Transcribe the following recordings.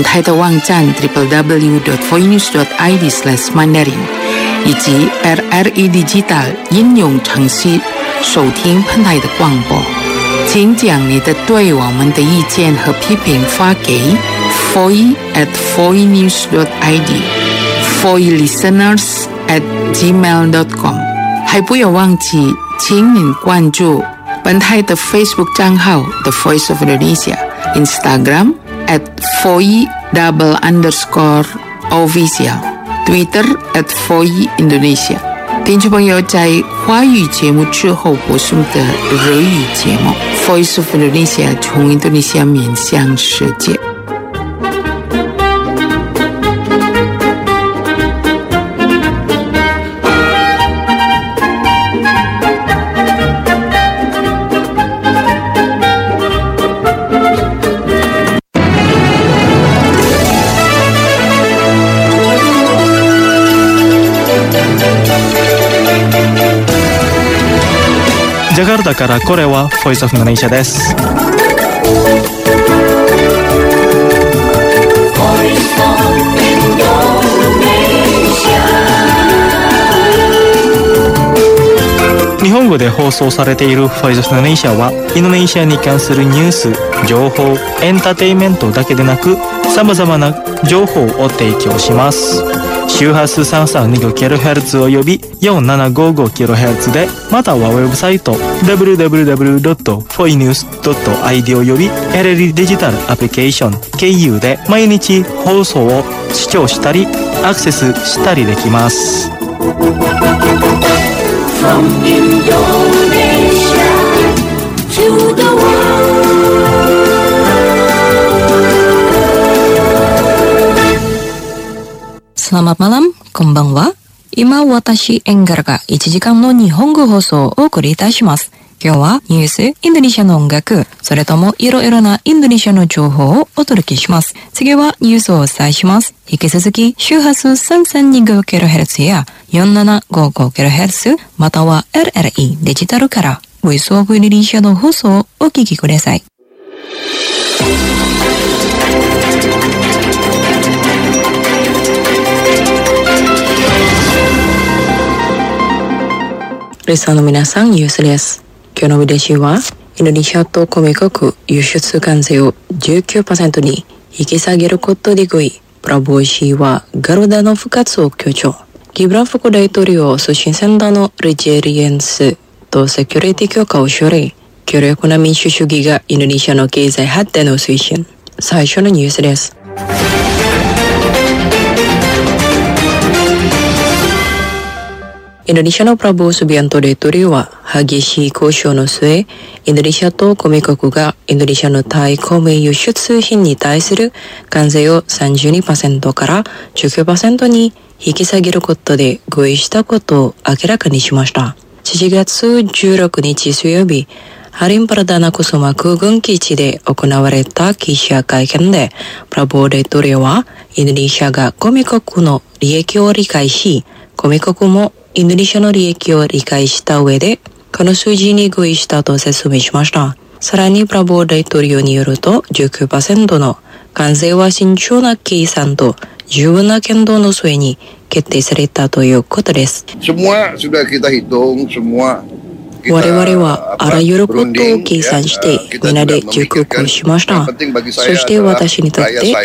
本台的网站 www.voinews.id/mandarin 以及 RRE Digital 应用程序收听本台的广播。请将你的对我们的意见和批评发给 foi@voinews.id foilisteners@gmail.com。 还不要忘记，请您关注本台的 Facebook 账号 The Voice of Indonesia， Instagram @foi_official， Twitter @foiindonesia。 听众朋友在华语节目之后播送的日语节目 Voice of Indonesia 从印度尼西亚面向世界。 ジャカルタからこれはボイスオフインドネシアです。日本語で放送されているボイスオフインドネシアはインドネシアに関するニュース、情報、エンターテインメントだけでなくさまざまな情報を提供します。周波数 332kHz および 4755kHz で、またはウェブサイト www.foinews.id および RRE デジタルアプリケーション KU で毎日放送を視聴したりアクセスしたりできます。From Indonesia to the world。Selamat malam, konbanwa. 今私エンガルが1時間の日本語放送をお送りいたします。今日はニュース、インドネシアの音楽、それともいろいろなインドネシアの情報をお届けします。次はニュースをお伝えします。引き続き周波数 332kHz や 4755kHz または RRE デジタルからボイスオブインドネシアの放送をお聞きください。リスナーの皆さん、ニュースです。今日の見出しは、インドネシアと加盟国輸出関税を 19% に引き下げることで合意。プラボー氏はガルダの復活を強調。ギブラン副大統領推進センターのレジェリエンスとセキュリティ強化を奨励。強力な民主主義がインドネシアの経済発展を推進。最初のニュースです。インドネシアのプラボー・スビアント大統領は激しい交渉の末、インドネシアと加盟国がインドネシアの対加盟輸出品に対する関税を 32% から 19% に引き下げることで合意したことを明らかにしました。7月16日水曜日、ハリンパラダナコソマ空軍基地で行われた記者会見で、プラボー大統領はインドネシアが加盟国の利益を理解し、加盟国もインドネシアの利益を理解した上で、この数字に合意したと説明しました。さらにプラボー大統領によると、19% の関税は慎重な計算と十分な検討の末に決定されたということです。我々はあらゆることを計算して皆で熟考しました。そして私にとって、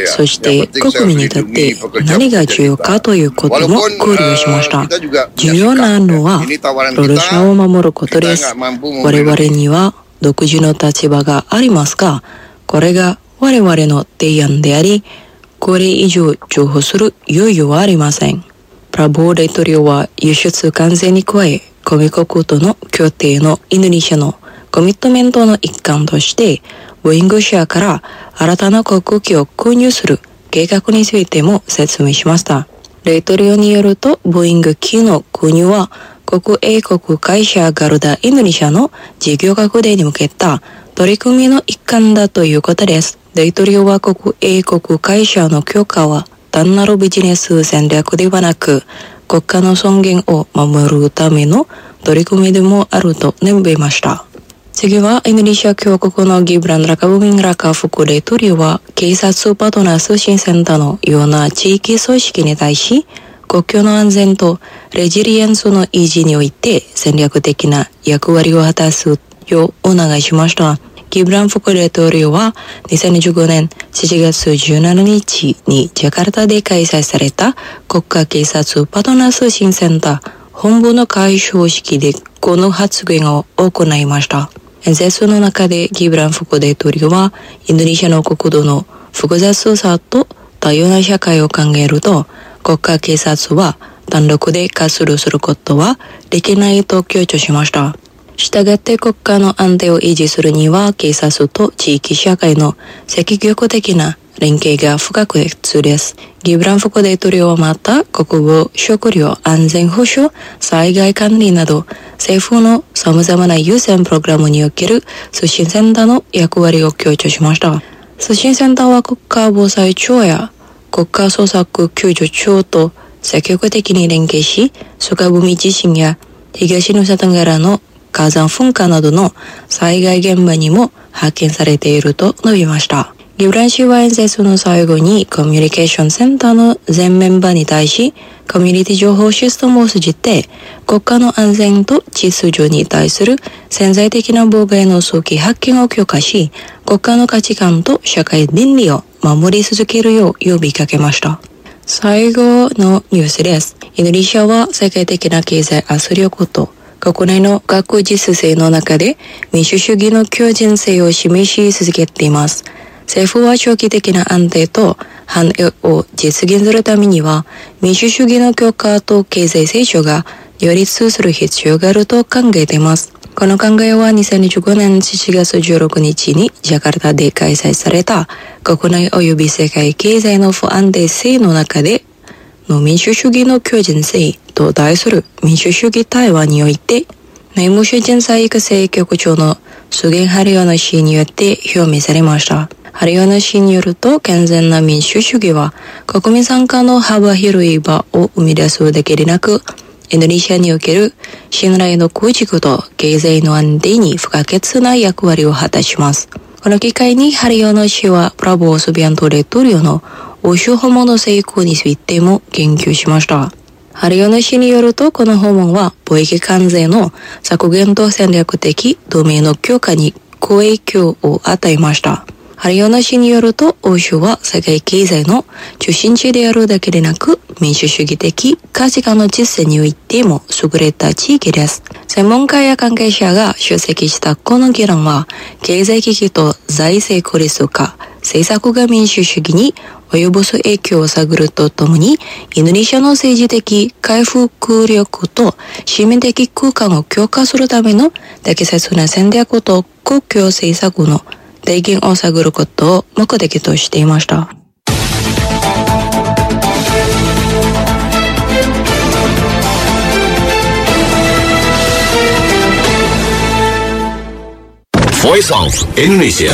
そして国民にとって何が重要かということも考慮しました。重要なのは労働者を守ることです。我々には独自の立場がありますが、これが我々の提案であり、これ以上譲歩する余裕はありません。プラボー大統領は輸出関税に加え、加盟国との協定のインドネシアのコミットメントの一環として、ボーイング社から新たな航空機を購入する計画についても説明しました。大統領によると、ボーイング機の購入は、国営国会社ガルダインドネシアの事業拡大に向けた取り組みの一環だということです。大統領は国営国会社の強化は単なるビジネス戦略ではなく、国家の尊厳を守るための取り組みでもあると述べました。 次はインドネシア共和国のギブラン・ラカブミン・ラカ副大統領は警察パートナー通信センターのような地域組織に対し国境の安全とレジリエンスの維持において戦略的な役割を果たすようお願いしました。ギブラン副大統領は2015年7月17日にジャカルタで開催された国家警察パートナー通信センター本部の開所式でこの発言を行いました。演説の中でギブラン副大統領はインドネシアの国土の複雑さと多様な社会を考えると国家警察は単独で活動することはできないと強調しました。したがって国家の安定を維持するには警察と地域社会の積極的な連携が不可欠です。ギブラン副大統領はまた国防、食料、安全保障、災害管理など政府の様々な優先プログラムにおける通信センターの役割を強調しました。通信センターは国家防災庁や国家捜索救助庁と積極的に連携し、スカブミ地震や東ヌサトンガラの火山噴火などの災害現場にも派遣されていると述べました。ギブラン氏は演説の最後にコミュニケーションセンターの全メンバーに対し、コミュニティ情報システムを通じて国家の安全と秩序に対する潜在的な妨害の早期発見を強化し、国家の価値観と社会倫理を守り続けるよう呼びかけました。最後のニュースです。インドネシアは世界的な経済圧力と国内の学術性の中で民主主義の強靭性を示し続けています。政府は長期的な安定と繁栄を実現するためには民主主義の強化と経済成長が両立する必要があると考えています。この考えは2015年7月16日にジャカルタで開催された国内及び世界経済の不安定性の中での民主主義の強靭性と題する民主主義対話において内務省人材育成局長のスゲン・ハリオナ氏によって表明されました。ハリオナ氏によると健全な民主主義は国民参加の幅広い場を生み出すだけでなくインドネシアにおける信頼の構築と経済の安定に不可欠な役割を果たします。この機会にハリオナ氏はプラボー・スビアント大統領の欧州訪問の成功についても言及しました。ハリオナ氏によるとこの訪問は貿易関税の削減と戦略的同盟の強化に好影響を与えました。ハリオナ氏によると欧州は世界経済の中心地であるだけでなく民主主義的価値観の実践においても優れた地域です。専門家や関係者が出席したこの議論は経済危機と財政孤立化、政策が民主主義に及ぼす影響を探るとともにインドネシアの政治的回復力と市民的空間を強化するための適切な戦略と公共政策の提言を探ることを目的としていました。 Voice of Indonesia.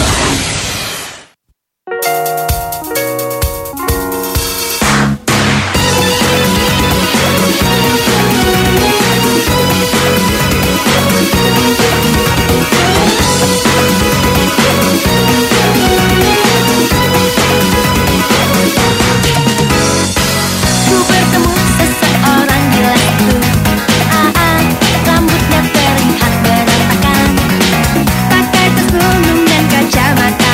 Rambutnya terlihat berantakan, pakai tas gunung dan kacamata.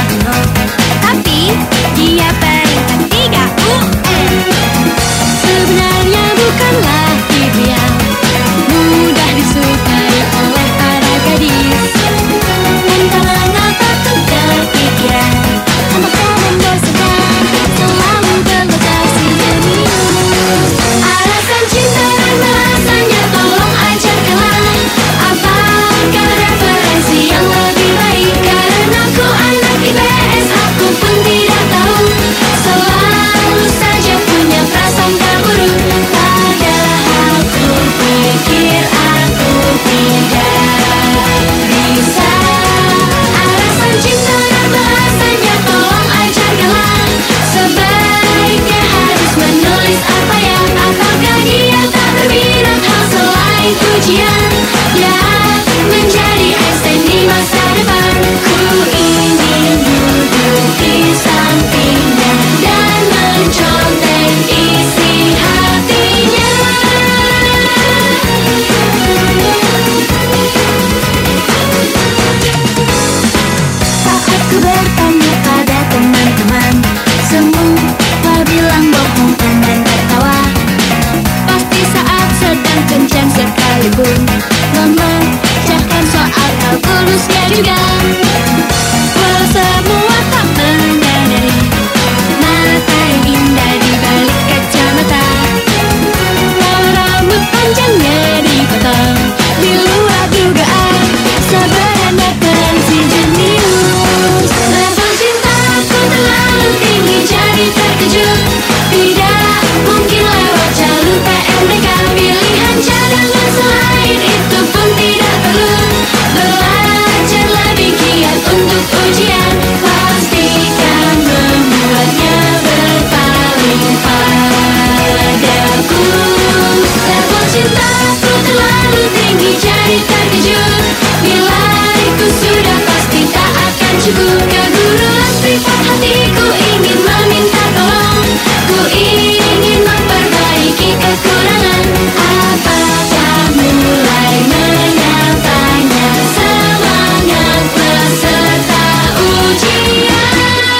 juga. Walau semua tak menyadari mata yang indah di balik kacamata. Walau rambut panjangnya dipotong di luar dugaan, sabaran datang si jenius. Level cintaku terlalu tinggi jadi terkejut. Tidak mungkin lewat jalur PMDK. Pilihan cadangan selain itu pun tidak perlu. Belajar lebih giat untuk ujian, pastikan membuatnya berpaling padaku. Level cintaku terlalu tinggi jadi terkejut. Bila itu sudah pasti tak akan cukup. Ke guru les privat hatiku ingin meminta tolong. Ku ingin memperbaiki kekurangan. Apakah mulai menyapanya semangat peserta ujian?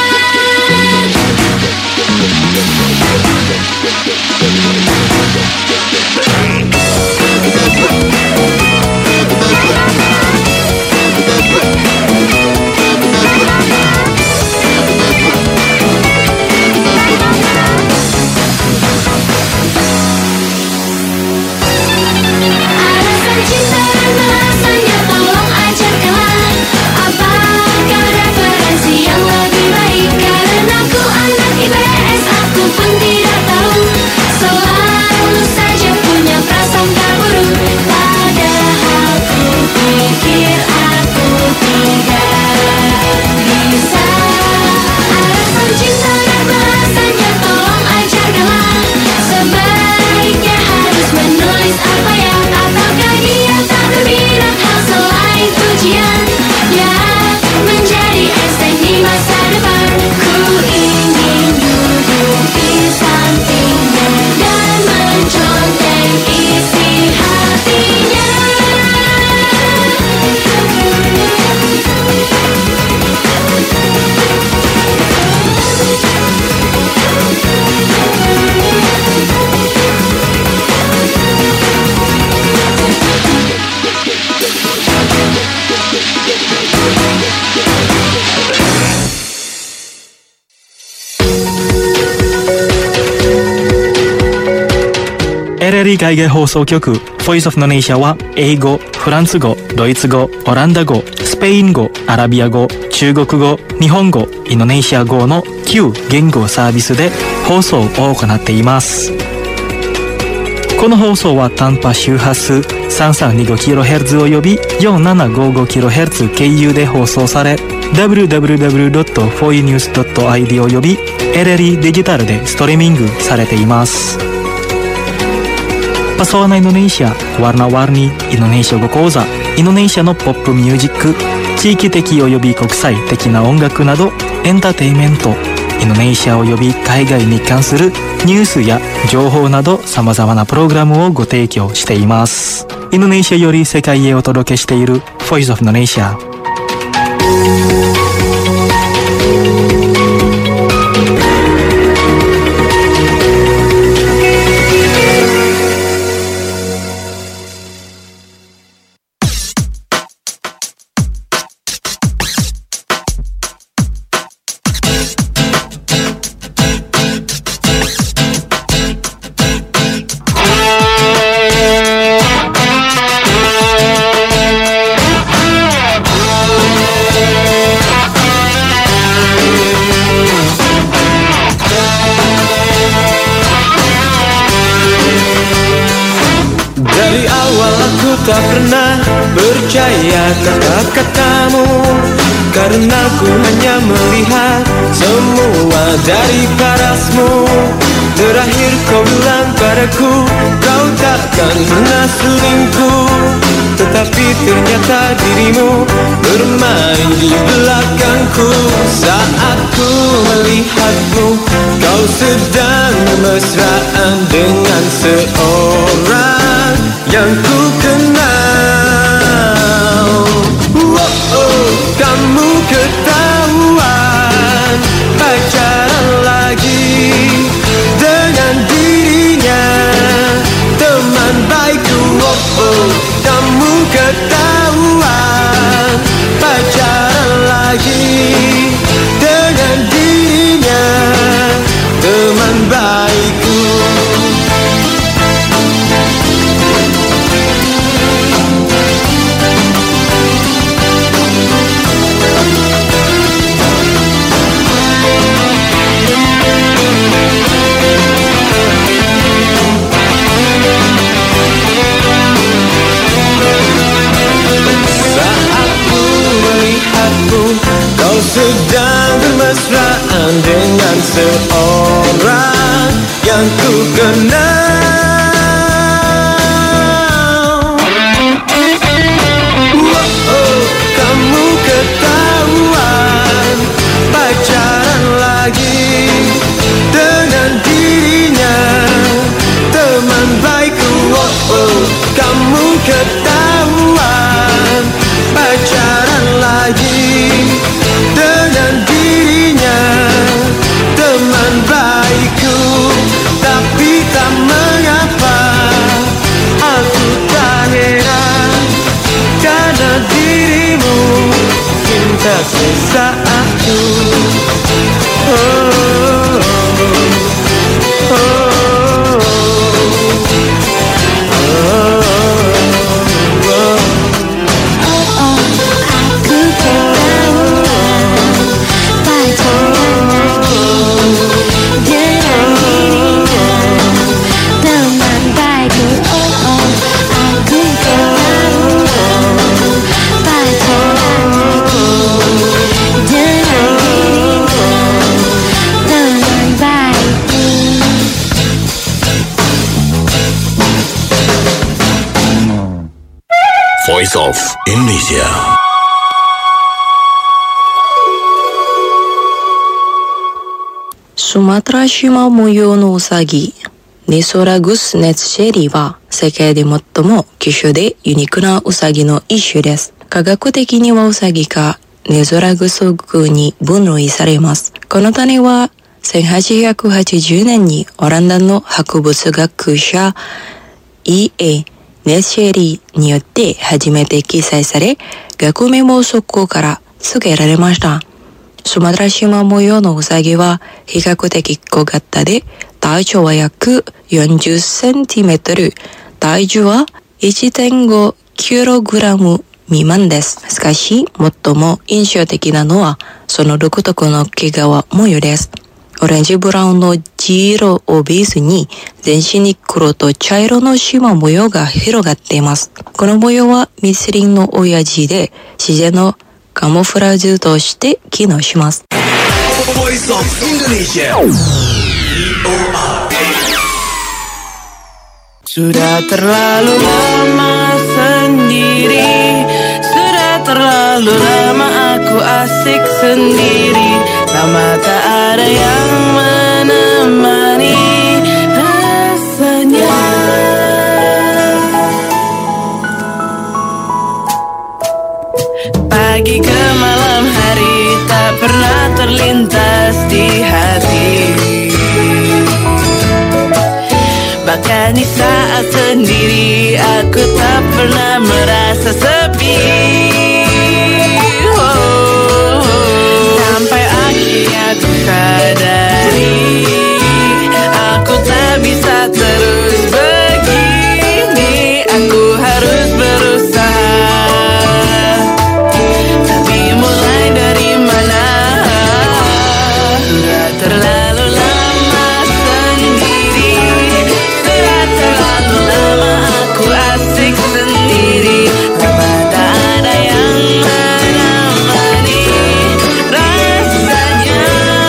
Alasan cinta dan bahasanya tolong ajarkanlah. Apakah referensi yang lebih baik? Karena aku anak IPS, aku pun tidak tahu. Selalu saja punya prasangka buruk. Padahal ku pikir aku tidak bisa. Alasan cinta dan bahasanya tolong ajarkanlah. Sebaiknya harus menulis apa ya? Ataukah dia tak berminat hal selain ujian yang menjadi esai di masa depan? Ku ingin duduk di sampingnya dan mencontek isi hatinya. LLE 海外放送局 Voice of Indonesia は英語、フランス語、ドイツ語、オランダ語、スペイン語、アラビア語、中国語、日本語、インドネシア語の9言語サービスで放送を行っています。この放送は短波周波数 3325kHz および 4755kHz 経由で放送され www.foinews.id および LLE デジタルでストリーミングされています。Pesona Indonesia, warna-warni Indonesia 語講座、インドネシアのポップミュージック、地域的および国際的な音楽などエンターテインメント、インドネシアおよび海外に関するニュースや情報など様々なプログラムをご提供しています。インドネシアより世界へお届けしている Voice of Indonesia。 Tak pernah percaya kata-katamu, karena ku hanya melihat semua dari parasmu. Terakhir kau bilang padaku, kau takkan pernah selingkuh. Tetapi ternyata dirimu bermain di belakangku. Saat ku melihatmu, kau sedang mesraan dengan seorang yang ku kenal. Kamu ketahuan pacaran lagi dengan dirinya, teman baikku. Kamu ketahuan pacaran kenal. Kamu ketahuan pacaran lagi dengan dirinya, teman baikku. Kamu ketahuan pacaran lagi dengan dirinya, teman baikku. Tapi tak mengapa, aku tak heran, karena dirimu cinta sesaatku. Voice of Indonesia. Sumatra Shima 模様のウサギ、ネソラグスネツシェリーは世界で最も希少でユニークなウサギの一種です。科学的にはウサギかネソラグス属に分類されます。この種は1880年にオランダの博物学者 E.A. ネシェリーによって初めて記載され、学名もそこから付けられました。スマトラシマ模様のウサギは比較的小型で、体長は約40センチメートル、体重は 1.5 キログラム未満です。しかし、最も印象的なのは、その独特の毛皮模様です。オレンジブラウンの地色をベースに、全身に黒と茶色の縞模様が広がっています。この模様は密林の親父で、自然のカモフラージュとして機能します。 Voice of Indonesia. Sudah terlalu lama sendiri, sudah terlalu lama aku asik sendiri, lama tak ada yang menemani rasanya. Pagi ke malam hari tak pernah terlintas di hati, bahkan di saat sendiri aku tak pernah merasa sepi. Sampai akhirnya aku sadari, aku tak bisa terus begini, aku harus berusaha. Tapi mulai dari mana? Sudah terlalu lama sendiri, sudah terlalu lama aku asik sendiri, lama tak ada yang menemani rasanya.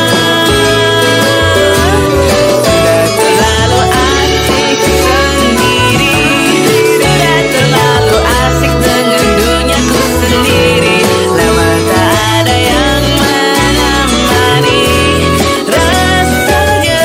Sudah terlalu asik sendiri, sudah terlalu asik dengan duniaku sendiri, lama tak ada yang menemani rasanya.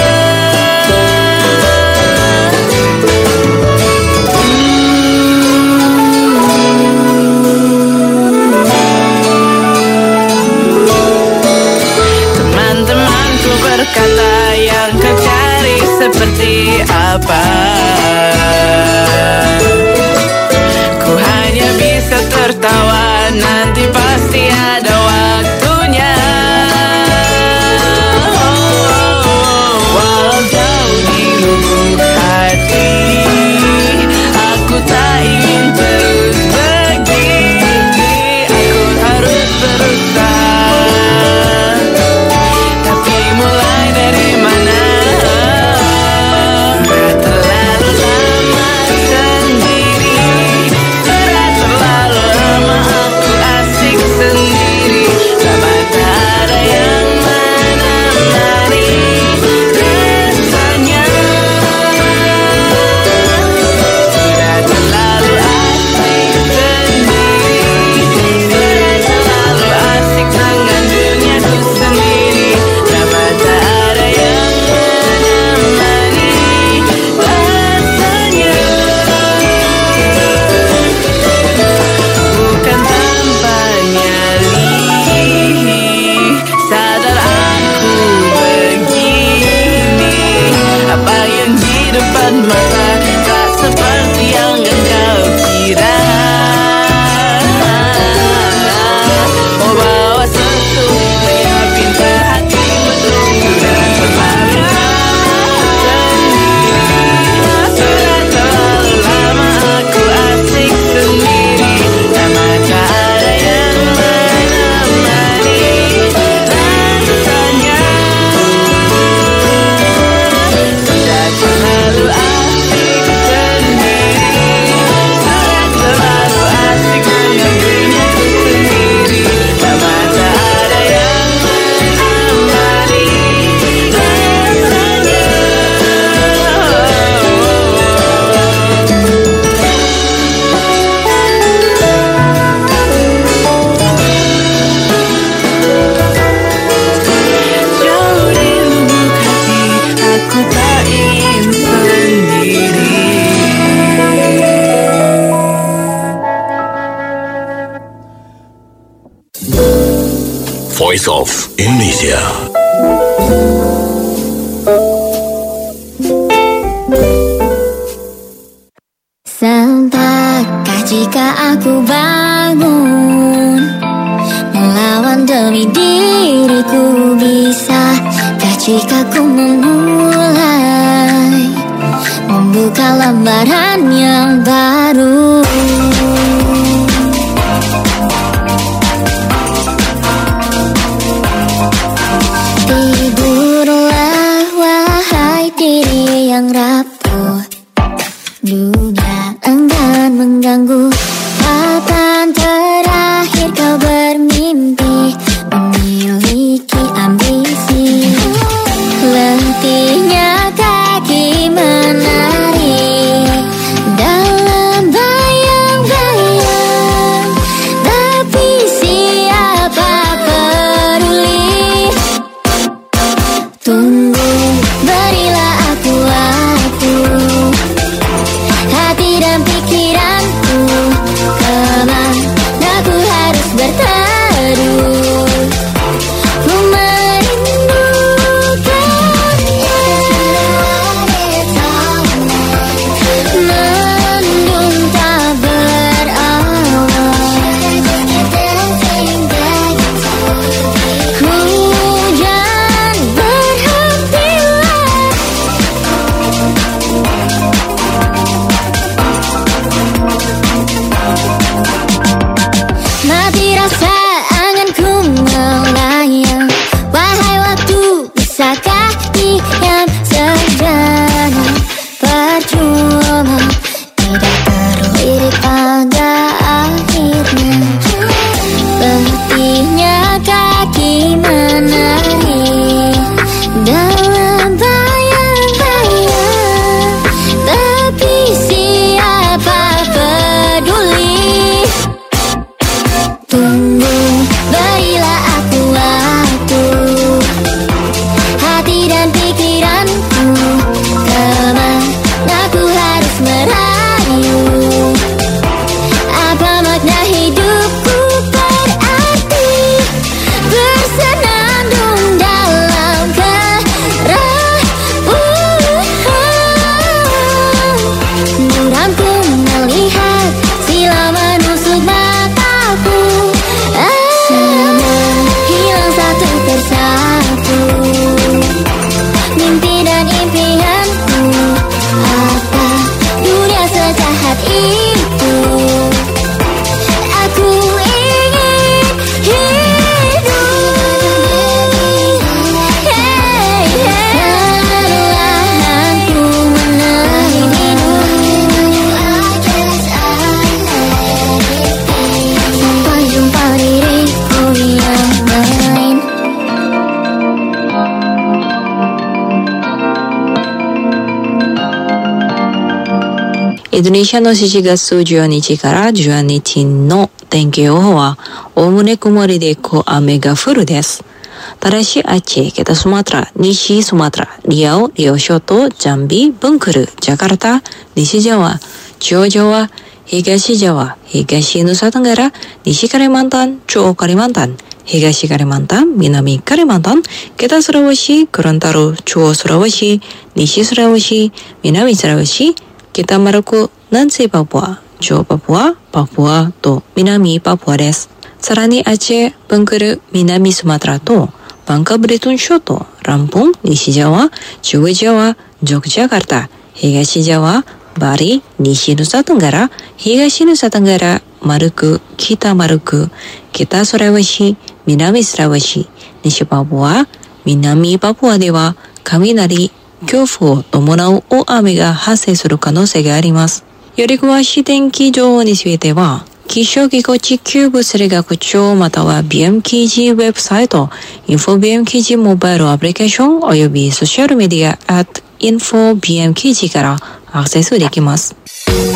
Teman-temanku berkata, yang kau cari seperti apa? Ku hanya bisa tertawa, nanti pasti ada waktunya. Walau jauh di lubuk hati, aku tak ingin terus begini, aku harus berusaha. Tapi mulai dari mana? Sudah terlalu lama sendiri, sudah terlalu lama aku asik sendiri, Indonesia. Sempatkah jika aku bangun melawan demi diriku, bisakah jika ku memulai membuka lembaran yang baru. Tidurlah wahai diri yang rapuh, dunia enggan mengganggu. Kapan terakhir kau bermimpi memiliki ambisi? Letihnya kaki menari dalam bayang-bayang, tapi siapa peduli? Tunggu, berilah aku waktu, hati dan pikiranku, kemana ku harus berteduh. Ku merindukannya, mendung tak berawal, hujan berhentilah. Mati rasa anganku melayang, wahai waktu, bisakah diam sejenak? Percuma, tidak terlirik pada akhirnya. Letihnya kaki menari dalam bayang-bayang, tapi siapa peduli? Tunggu, berilah aku waktu, hati dan pikiranku, kemana ku harus merayu? Apa makna hidupku berarti bersenandung dalam kerapuhan? Muramku melihat silau menusuk mataku, semua hilang satu persatu, mimpi dan impianku. Apa dunia sejahat itu? Aku ingin hidup. Perlahan ku menarik hidup, sampai jumpa diriku yang lain. Indonesia の7月14日から12日の天気予報は、おおむね曇りで雨が降るです。ただし、Aceh、北スマトラ、西スマトラ、Riau、Riau諸島、Jambi、Bengkulu、ジャカルタ、西ジャワ、中央ジャワ、東ジャワ、東ヌサテンガラ、西カリマンタン、中央カリマンタン、東カリマンタン、南カリマンタン、北スラワシ、クランタロ、中央スラワシ、西スラワシ、南スラワシ、北マルコ、南西パプア、中央パプア、パプアと南パプアです。さらにAceh、Bengkulu、南スマトラとバンカブレトン諸島、ランプン、西ジャワ、中央ジャワ、ジョクジャカルタ、東ジャワ、バリ、西ヌサテンガラ、東ヌサテンガラ、マルク、北マルク、北スラワシ、南スラワシ、西パプア、南パプアでは雷、強風を伴う大雨が発生する可能性があります。より詳しい天気情報については、気象機構地球物理学庁または BMKG ウェブサイト、InfoBMKG モバイルアプリケーションおよびソーシャルメディア @InfoBMKG からアクセスできます。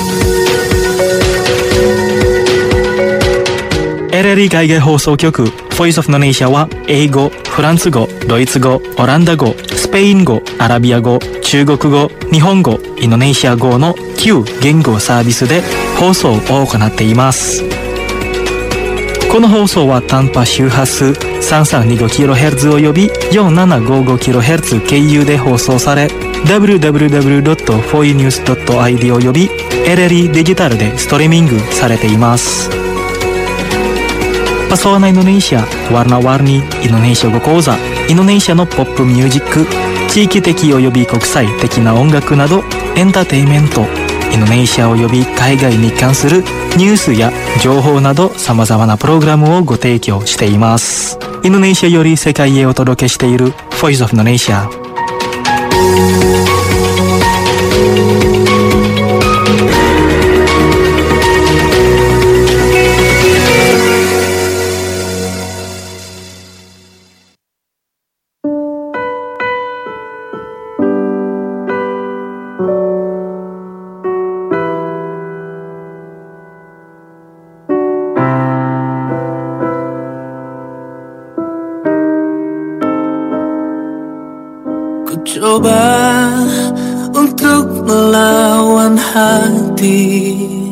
LLE 海外放送局 Voice of Indonesia は英語、フランス語、ドイツ語、オランダ語、スペイン語、アラビア語、中国語、日本語、インドネシア語の9言語サービスで放送を行っています。この放送は短波周波数 3325kHz および 4755kHz 経由で放送され、www.foinews.id および LLE デジタルでストリーミングされています。Pesona Indonesia, warna-warni Indonesia 語講座、インドネシアのポップミュージック、地域的および国際的な音楽などエンターテインメント、インドネシアおよび海外に関するニュースや情報など様々なプログラムをご提供しています。インドネシアより世界へお届けしている Voice of Indonesia。 Coba untuk melawan hati,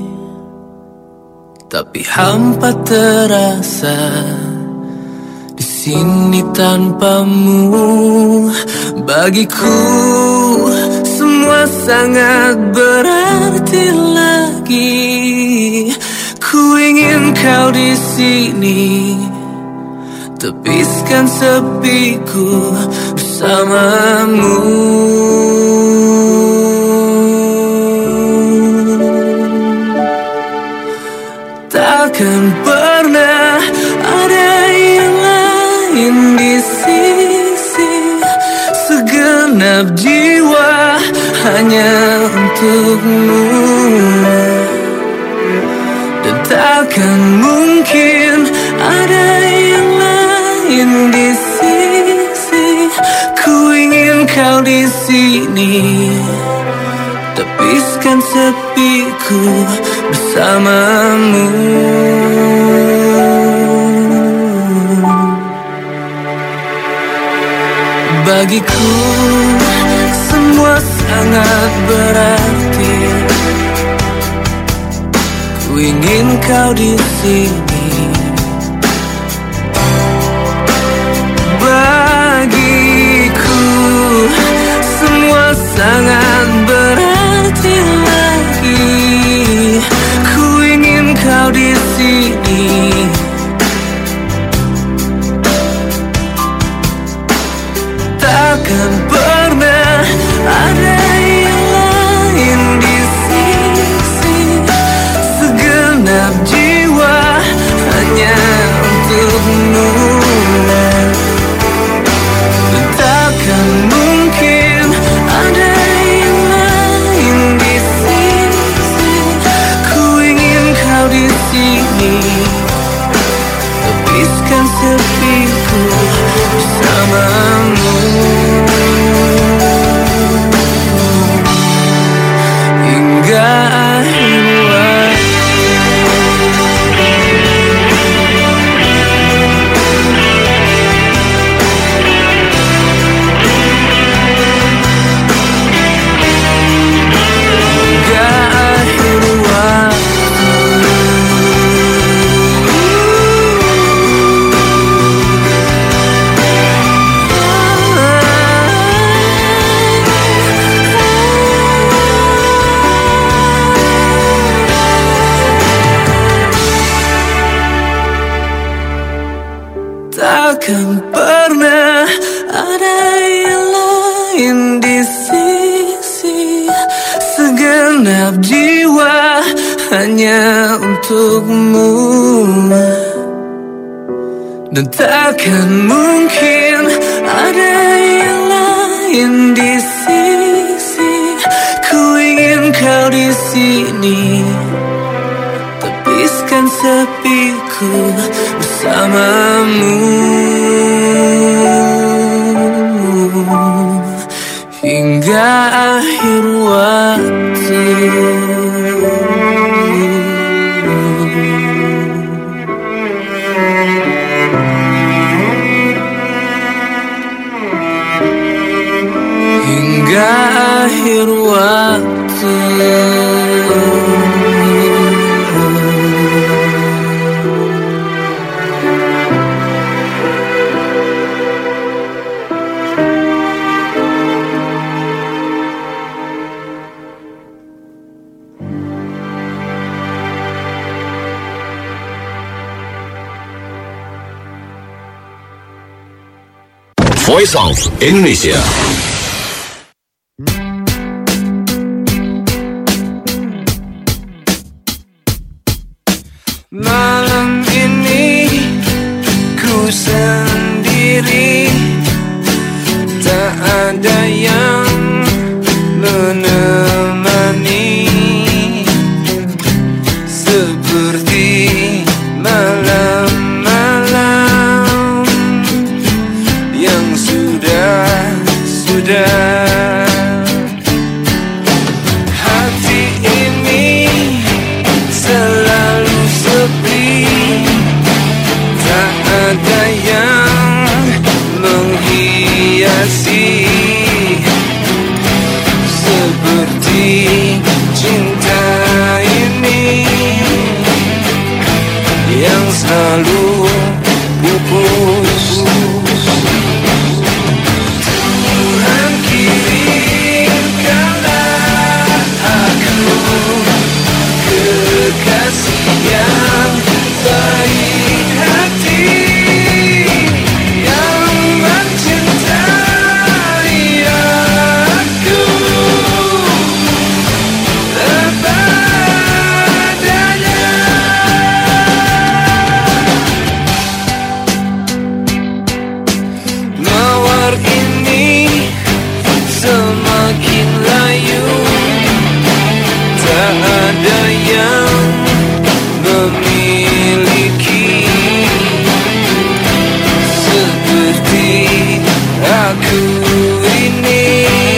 tapi hampa terasa di sini tanpamu. Bagiku semua sangat berarti lagi. Ku ingin kau di sini, tepiskan sepiku bersamamu. Takkan pernah ada yang lain di sisi, segenap jiwa hanya untukmu. Dan takkan mungkin ada yang lain di sisi. Ku ingin kau di sini, tepiskan sepiku bersamamu. Bagiku semua sangat berarti. Ku ingin kau di sini. Bagiku semua sangat berarti lagi. Ku ingin kau di sini. Takkan pernah ada yang lain di sisi, segenap jiwa hanya untukmu. Dan takkan mungkin ada yang lain di sisi. Ku ingin kau di sini, tepiskan sepiku bersamamu. Hingga akhir takkan pernah ada yang lain di sisi, segenap jiwa hanya untukmu. Dan takkan mungkin ada yang lain di sisi. Ku ingin kau di sini, tepiskan sepiku bersamamu. Hingga akhir waktu. Hingga akhir waktu. Voice of Indonesia. Malam ini ku sendiri, tak ada yang menemani, seperti malam-malam yang sudah hati ini selalu sepi, tak ada yang menghiasi, seperti cinta ini yang selalu pupus. Tuhan kirimkanlah aku kekasih yang baik hati, yang mencintai aku sepadanya. Mawar ini semakin layu, tak ada yang memiliki, seperti aku ini,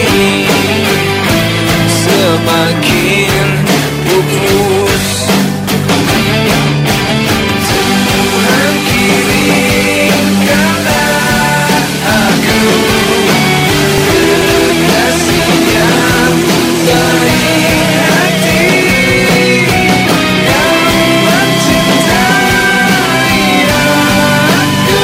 semakin pupus. Tuhan kirimkanlah aku kekasih yang baik hati, yang mencintai aku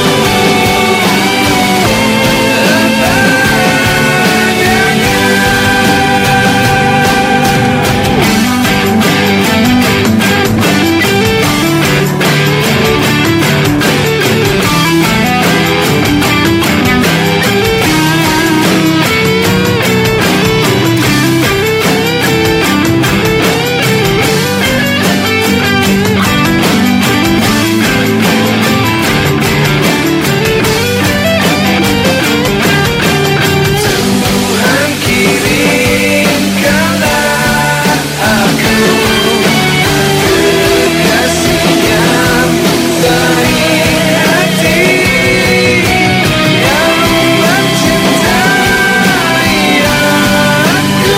Tuhan kirimkanlah aku kekasih yang baik hati, yang mencintai aku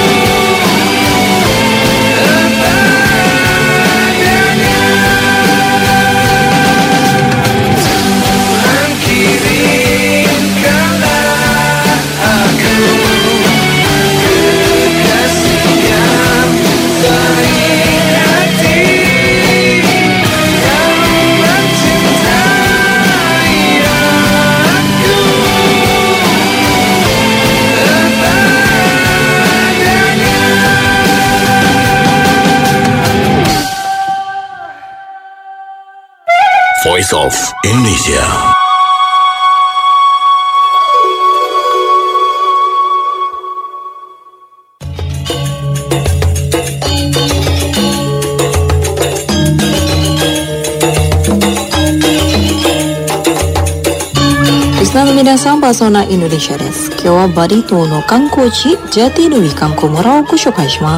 sepadanya. Tuhan kirimkanlah aku kekasih yang baik hati, yang mencintai aku sepadanya. Voice of Indonesia. Listenerの皆さん、パーソナインドネシアです。今日はバリ島の観光地ジャティルウィ観光村をご紹介します。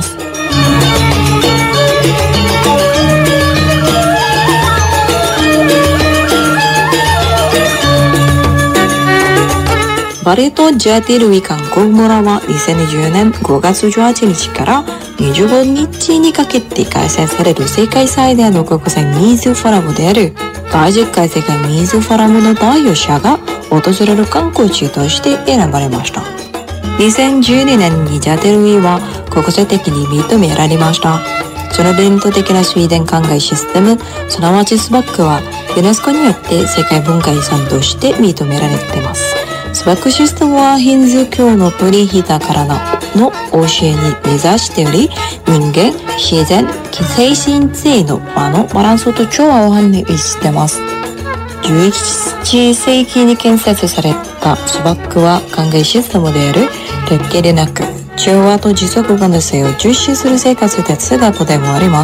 バリ島ジャティルウィ観光村は2020年5月18日から25日にかけて開催される世界最大の国際水フォラムである第10回世界水フォラムの代表者が訪れる観光地として選ばれました。2012年にジャティルウィは国際的に認められました。その伝統的な水田灌漑システム、すなわちスバックはユネスコによって世界文化遺産として認められています。スバックシステムはヒンズー教のプリヒタからの教えに根ざしており、人間、自然、精神性の場のバランスと調和を反映しています。 11世紀に建設された砂漠は灌漑システムである鉄器でなく、調和と持続可能性を重視する生活哲学でもあります。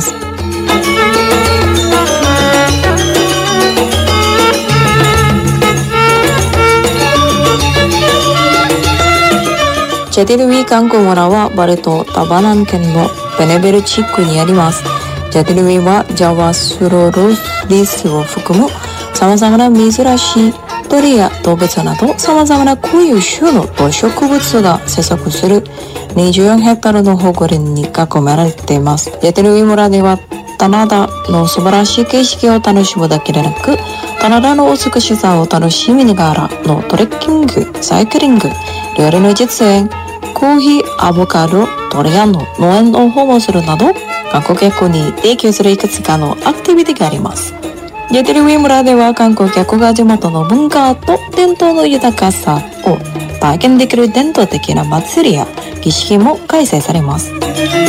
ジャティルウィ観光村はバルト・タバナン県のベネベル地区にあります。ジャティルウィはジャワスロロリスを含む様々な珍しい鳥や動物など様々な固有種の動植物が生息する24ヘクタールの保護林に囲まれています。ジャティルウィ村では棚田の素晴らしい景色を楽しむだけでなく、棚田の美しさを楽しみながらのトレッキング、サイクリング、料理の実演、コーヒー、アボカド、ドリアンの農園を訪問するなど、観光客に提供するいくつかのアクティビティがあります。ジャティルウィ村では観光客が地元の文化と伝統の豊かさを体験できる伝統的な祭りや儀式も開催されます。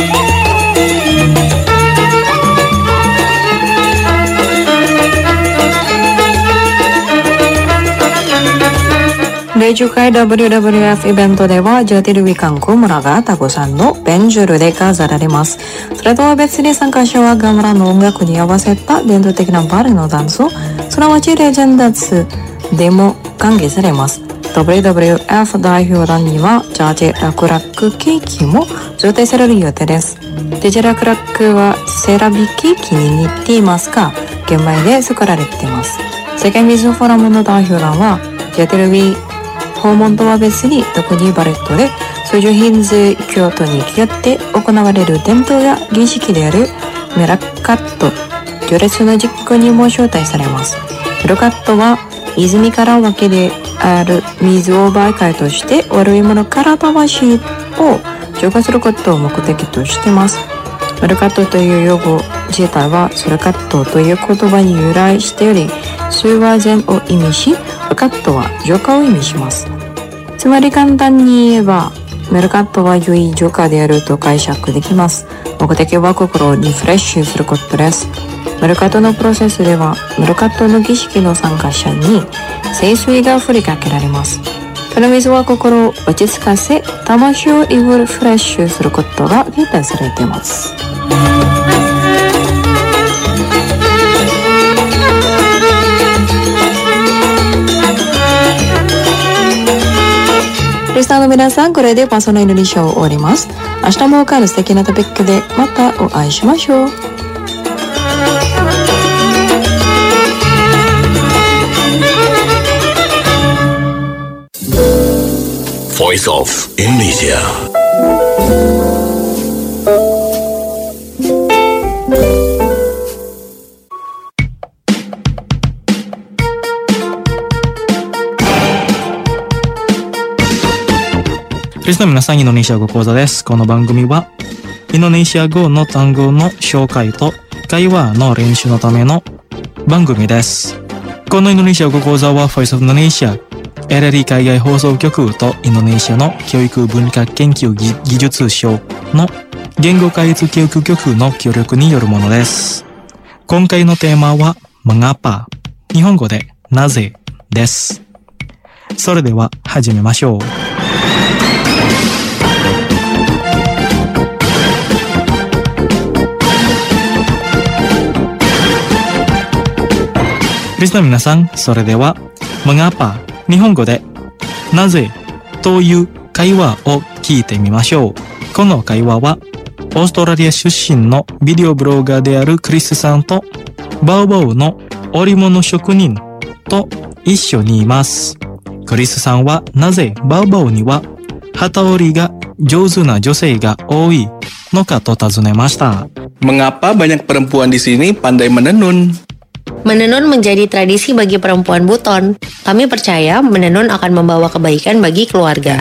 第10回 WWF イベントではジャティルウィ観光村がタコさんのベンジュルで飾られます。それとは別に参加者はガムラの音楽に合わせた伝統的なバレエのダンスをすなわちレジェンダーズでも歓迎されます。 WWF 代表団にはジャージラクラックケーキも贈呈される予定です。ジャージラクラックはセラビケーキに似ていますが玄米で作られています。世界水フォーラムの代表団はジャティルウィ訪問とは別に特にバレットで数十ヒンズ京都に来って行われる伝統や儀式であるメラカット行列の実行にも招待されます。メラカットは泉から湧きである水を媒介として悪いものから魂を浄化することを目的としています。メラカットという用語自体はソルカットという言葉に由来しており、数は善を意味し、カットは浄化を意味します。つまり簡単に言えばメルカットは良い浄化であると解釈できます。目的は心をリフレッシュすることです。メルカットのプロセスではメルカットの儀式の参加者に聖水が振りかけられます。この水は心を落ち着かせ魂をリフレッシュすることが期待されています。リスナーの皆さん、これでパーソナルインドネシアを終わります。明日も他の素敵なトピックでまたお会いしましょう。 Voice of Indonesia. リスナーの皆さん、インドネシア語講座です。この番組はインドネシア語の単語の紹介と会話の練習のための番組です。このインドネシア語講座は Voice of Indonesia、LRI 海外放送局とインドネシアの教育文化研究技術省の言語開発教育局の協力によるものです。今回のテーマは Mengapa、日本語でなぜです。それでは始めましょう。リスナーの皆さん、それでは Mengapa、日本語でなぜという会話を聞いてみましょう。この会話はオーストラリア出身のビデオブロガーであるクリスさんとバウバウの織物職人と一緒にいます。クリスさんはなぜバウバウには機織りが上手な女性が多いのかと尋ねました。 Mengapa banyak perempuan di sini pandai menenun? Menenun menjadi tradisi bagi perempuan Buton. Kami percaya menenun akan membawa kebaikan bagi keluarga.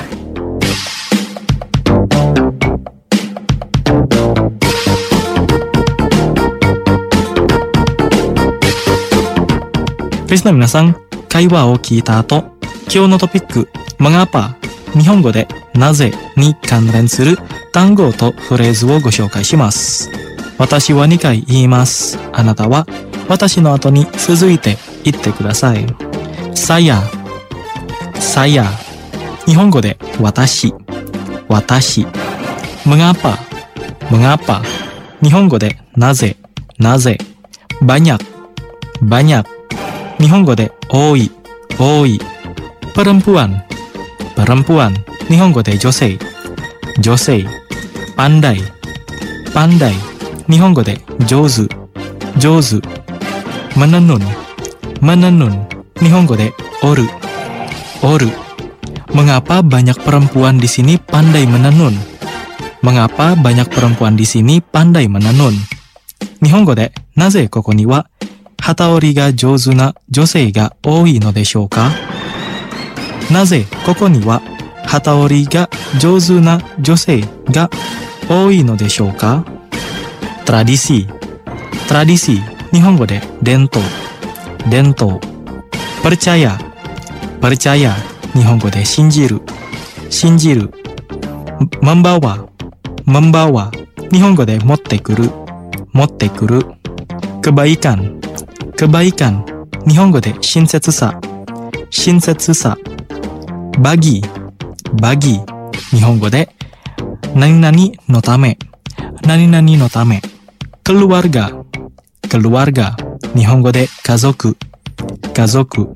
Listener の皆さん、会話を聞いた後、今日のトピック、Mengapa、日本語でなぜに関連する単語とフレーズをご紹介します。私は2回言います。あなたは私の後に続いて言ってください。saya、saya。日本語で私、私。mengapa、mengapa。日本語でなぜ、なぜ。banyak、banyak。日本語で多い、多い。perempuan、perempuan。日本語で女性、女性。pandai、pandai。日本語で上手、上手。menenun、menenun。日本語でおる、おる。Mengapa banyak perempuan di sini pandai menenun? Mengapa banyak perempuan di sini pandai menenun? 日本語でなぜここには機織りが上手な女性が多いのでしょうか？なぜここには機織りが上手な女性が多いのでしょうか？ tradisi、tradisi。日本語で伝統、伝統。percaya、percaya。日本語で信じる、信じる。membawa、membawa。日本語で持ってくる、持ってくる。kebaikan、kebaikan。日本語で親切さ、親切さ。bagi、bagi。日本語で何々のため、何々のため。keluarga、keluarga。日本語で家族、家族。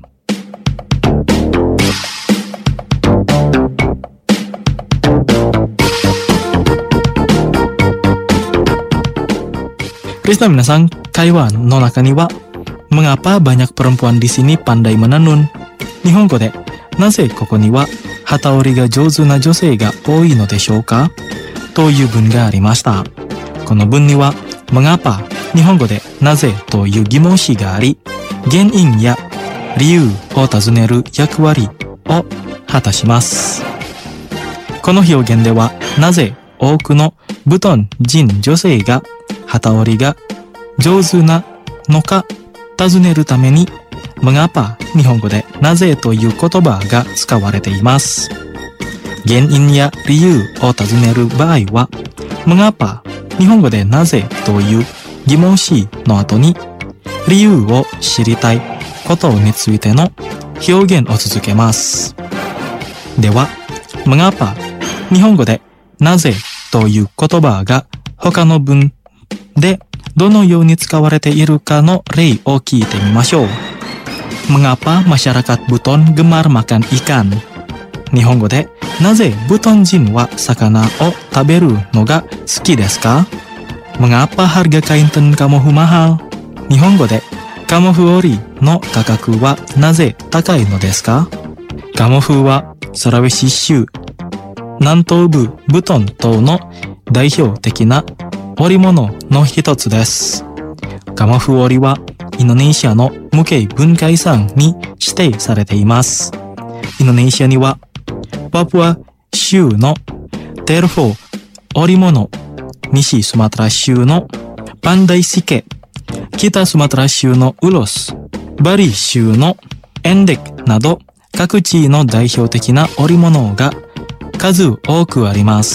リスナー皆さん、会話の中には、mengapa banyak perempuan di sini pandai menenun? 日本語で、なぜここには機織りが上手な女性が多いのでしょうか？という文がありました。この文には、mengapa、日本語でなぜという疑問詞があり、原因や理由を尋ねる役割を果たします。この表現では、なぜ多くのブトン人女性が機織りが上手なのか尋ねるために mengapa 日本語でなぜという言葉が使われています。原因や理由を尋ねる場合は mengapa 日本語でなぜという疑問詞の後に理由を知りたいことについての表現を続けます。では mengapa 日本語でなぜという言葉が他の文でどのように使われているかの例を聞いてみましょう。Mengapa masyarakat Buton gemar makan ikan? 日本語でなぜブトン人は魚を食べるのが好きですか？ Mengapa harga kain tenun kamofu mahal? 日本語でカモフ織の価格はなぜ高いのですか？カモフはサラウェシ州南東部ブトン島の代表的な織物の一つです。カモフ織はインドネシアの無形文化遺産に指定されています。インドネシアにはパプア州のテルフォ織物、西スマトラ州のパンダイシケ、北スマトラ州のウロス、バリ州のエンデクなど各地の代表的な織物が数多くあります。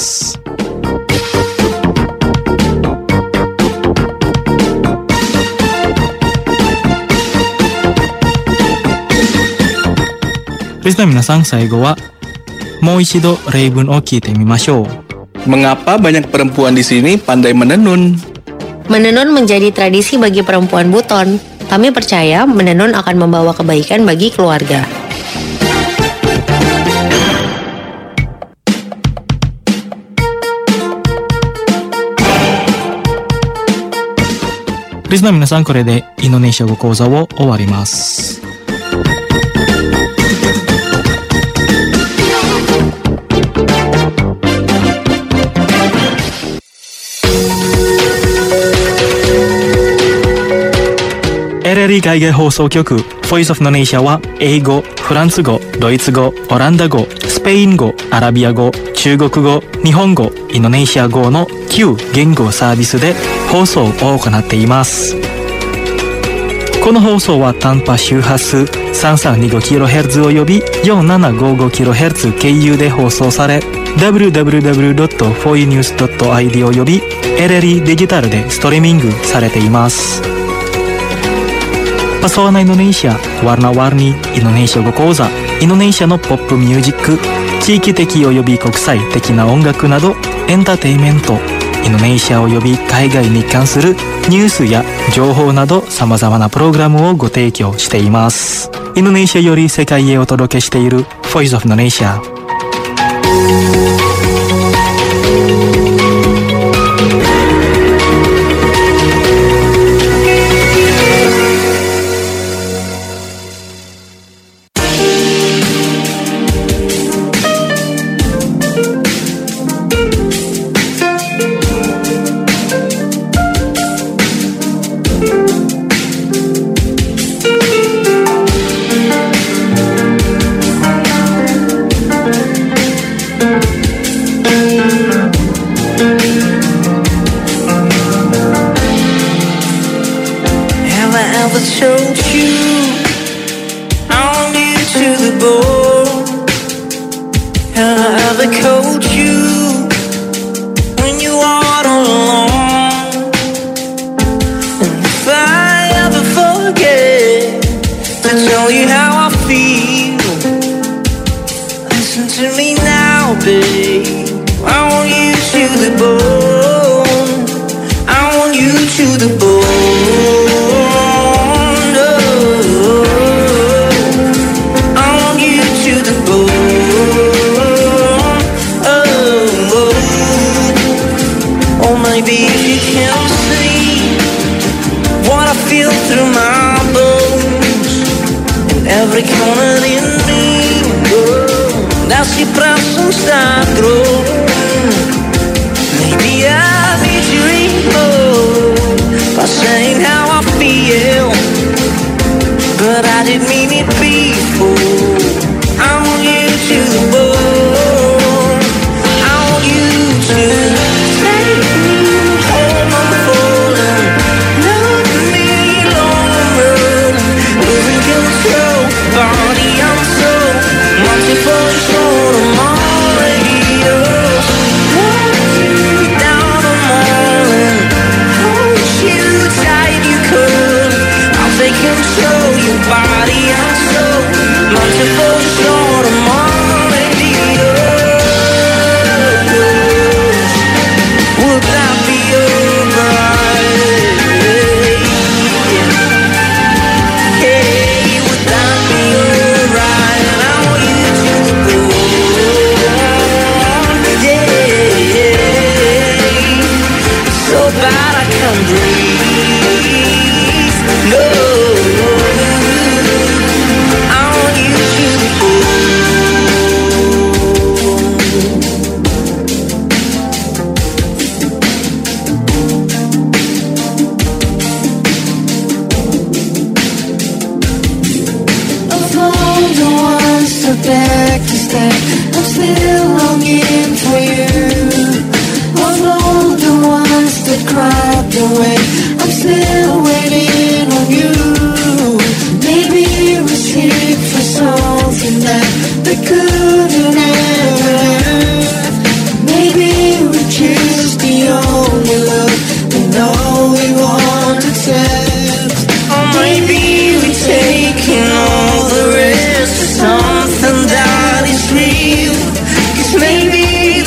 リスナー皆さん、最後はもう一度例文を聞いてみましょう。 Mengapa banyak perempuan di sini pandai menenun? Menenun menjadi tradisi bagi perempuan Buton. Kami percaya menenun akan membawa kebaikan bagi keluarga. Listener 皆さん、これでインドネシア語講座を終わります。LRI 海外放送局 Voice of Indonesia は英語、フランス語、ドイツ語、オランダ語、スペイン語、アラビア語、中国語、日本語、インドネシア語の9言語サービスで放送を行っています。この放送は短波周波数 3325kHz および 4755kHz 経由で放送され www.foinews.id および LRI デジタルでストリーミングされています。 Pesona Indonesia, Warna-warni Indonesia Gokoza、インドネシアのポップミュージック、地域的及び国際的な音楽などエンターテインメント、インドネシア及び海外に関するニュースや情報など様々なプログラムをご提供しています。インドネシアより世界へお届けしている Voice of Indonesia。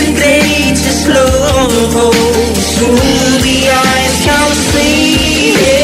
Through the eyes can't see.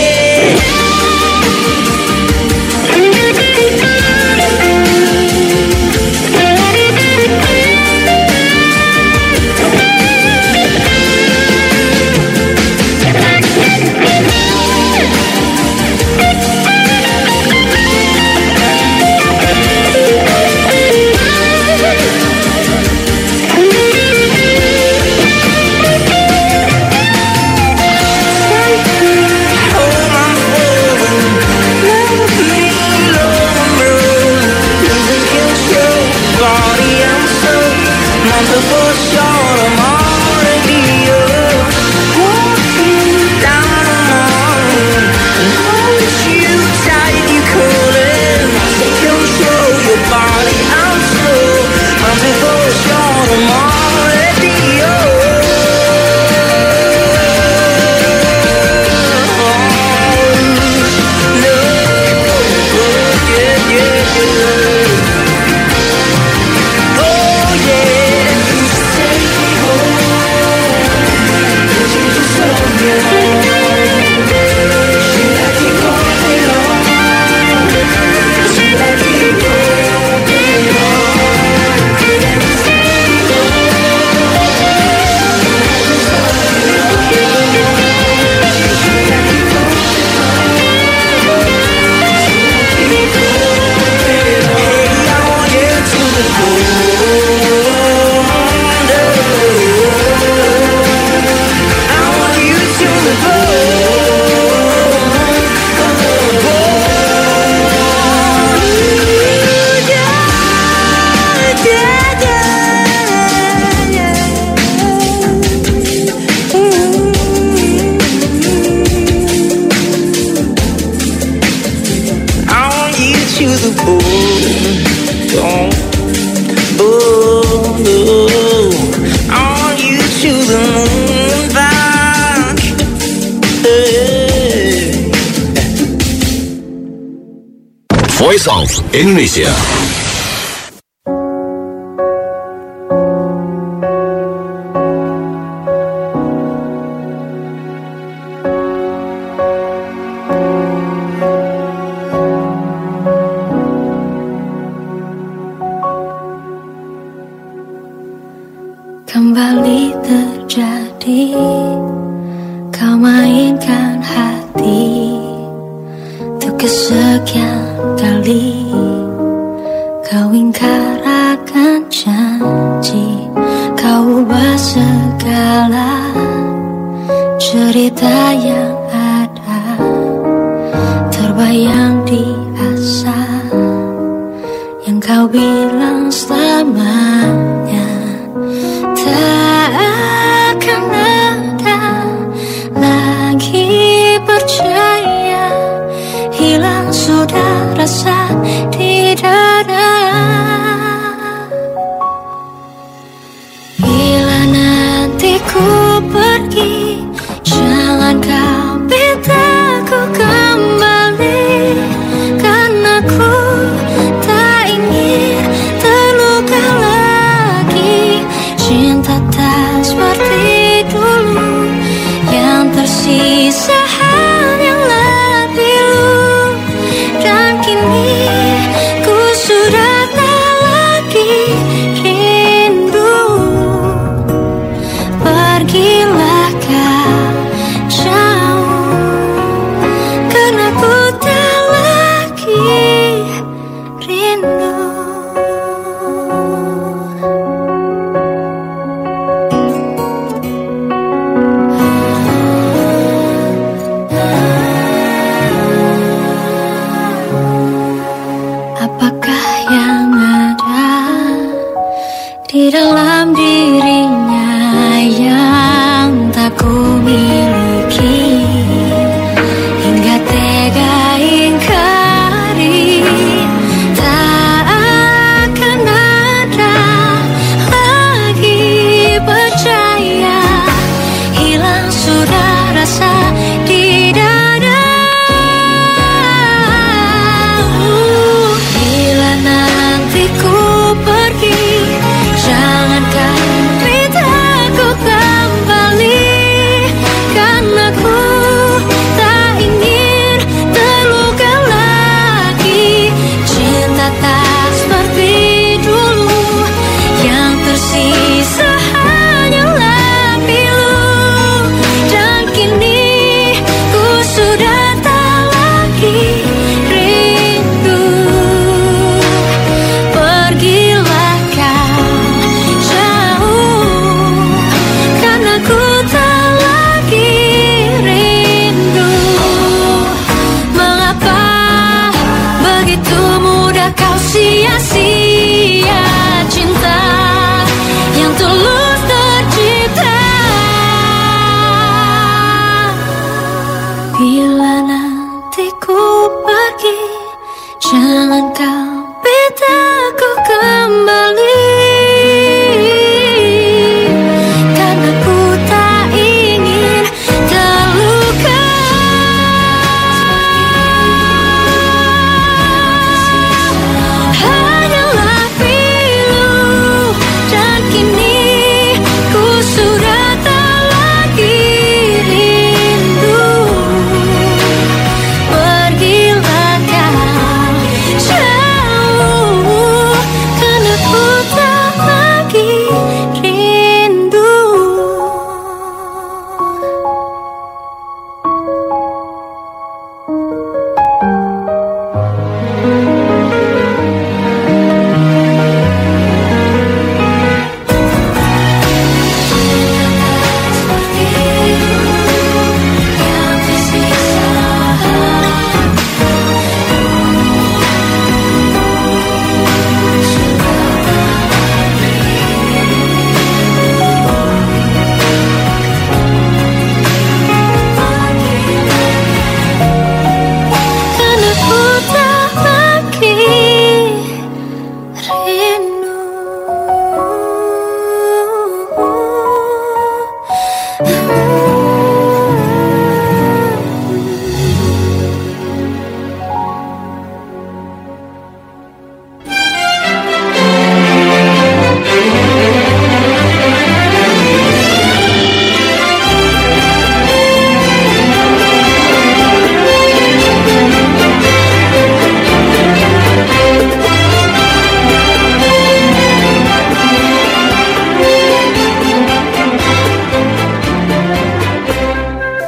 Voice of Indonesia. Kembali terjadi, kau mainkan hati untuk kesekian kali. Kau ingkar akan janji, kau ubah segala cerita yang ada, terbayang di asa yang kau bilang selamanya. Tak akan ada lagi percaya, hilang sudah rasa di dada. Bila nanti ku pergi, jangan kau minta ku kembali, karena ku tak ingin terluka lagi. Cinta tak seperti dulu, yang tersisa hanyalah pilu. Dan kini ku sudah tak lagi rindu. Pergilah kau jauh, karena ku tak lagi rindu. Apakah yang ada di dalam dirinya yang tak ku miliki, hingga tega ingkari. Tak akan ada lagi percaya, hilang sudah rasa di dada. Bila nanti ku pergi, jangan kau minta ku kembali, karena ku tak ingin terluka lagi. Cinta tak seperti dulu, yang tersisa hanyalah pilu. Dan kini ku sudah tak lagi rindu. Pergilah kau jauh, karena ku tak lagi rindu. Mengapa begitu mudah kau sia-sia cinta yang tulus tercipta? Bila nanti ku pergi, jangan kau minta ku kembali, karena ku tak ingin terluka. Hanyalah pilu, dan kini ku sudah tak lagi rindu. Pergilah kau jauh, karena ku tak lagi rindu. Yang tersisa karena ku tak lagi rindu.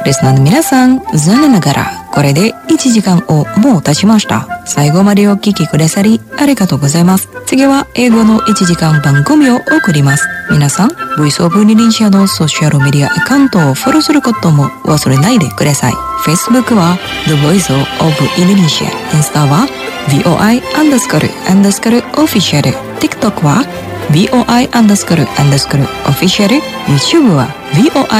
リスナーの皆さん、残念ながらこれで1時間をもう経ちました。最後までお聞きくださりありがとうございます。次は英語の1時間番組を送ります。皆さん、ボイスオブインドネシアのソーシャルメディアアカウントをフォローすることも忘れないでください。Facebook は The Voice of Indonesia、インスタは VOI__official、TikTok はVOI__official、YouTube はVOI